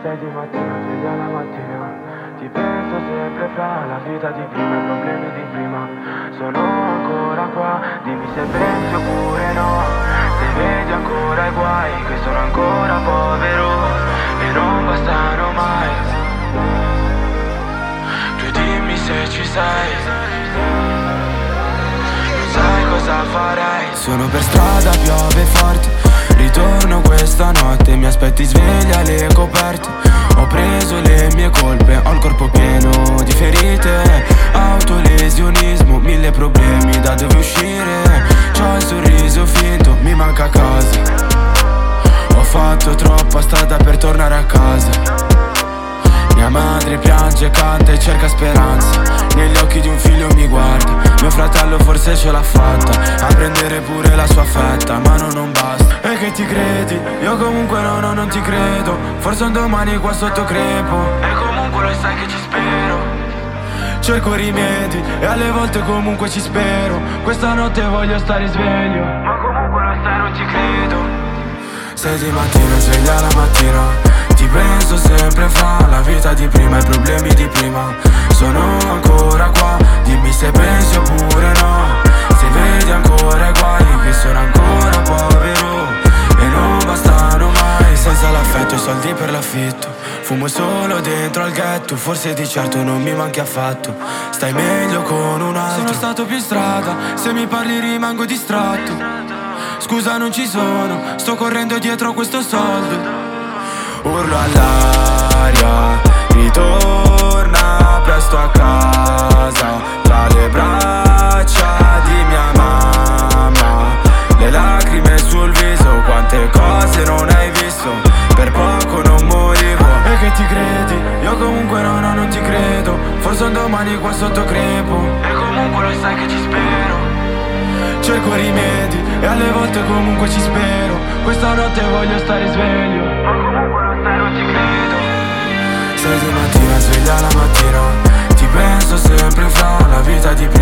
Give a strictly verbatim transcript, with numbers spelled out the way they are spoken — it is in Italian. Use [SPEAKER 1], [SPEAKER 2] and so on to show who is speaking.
[SPEAKER 1] sei di mattina, sveglia la mattina. Ti penso sempre fra la vita di prima e i problemi di prima. Sono ancora qua, dimmi se pensi oppure no. Se vedi ancora i guai, che sono ancora povero e non bastano mai. Tu dimmi se ci sei, non sai cosa farai. Sono per strada, piove forte, ritorno questa notte, mi aspetti sveglia alle coperte. Ho preso le mie colpe, ho il corpo pieno di ferite, autolesionismo, mille problemi da dove uscire. C'ho il sorriso finto, mi manca casa. Ho fatto troppa strada per tornare a casa. Mia madre piange, canta e cerca speranza. Negli occhi di un figlio mi guarda. Mio fratello forse ce l'ha fatta a prendere pure la sua fetta, ma no, non basta. E che ti credi? Io comunque no, no, non ti credo. Forse un domani qua sotto crepo e comunque lo sai che ci spero. Cerco rimedi e alle volte comunque ci spero. Questa notte voglio stare sveglio, ma comunque lo sai non ci credo. Sei di mattina, sveglia la mattina. Ti penso sempre fra la vita di prima e i problemi di prima. Sono ancora qua, dimmi se pensi oppure no. Se vedi ancora i guai, che sono ancora povero e non bastano mai. Senza l'affetto e soldi per l'affitto, fumo solo dentro al ghetto. Forse di certo non mi manchi affatto, stai meglio con un altro. Sono stato più in strada, se mi parli rimango distratto. Scusa non ci sono, sto correndo dietro questo soldo. Urlo all'aria, ritorna presto a casa. Tra le braccia di mia mamma, le lacrime sul viso. Quante cose non hai visto, per poco non morivo. E che ti credi? Io comunque no, no, non ti credo. Forse un domani qua sotto crepo e comunque lo sai che ci spero. Cerco rimedi e alle volte comunque ci spero. Questa notte voglio stare sveglio, ma comunque lo sai non ci credo. Sei di mattina, sveglia la mattina. Ti penso sempre fra la vita di prima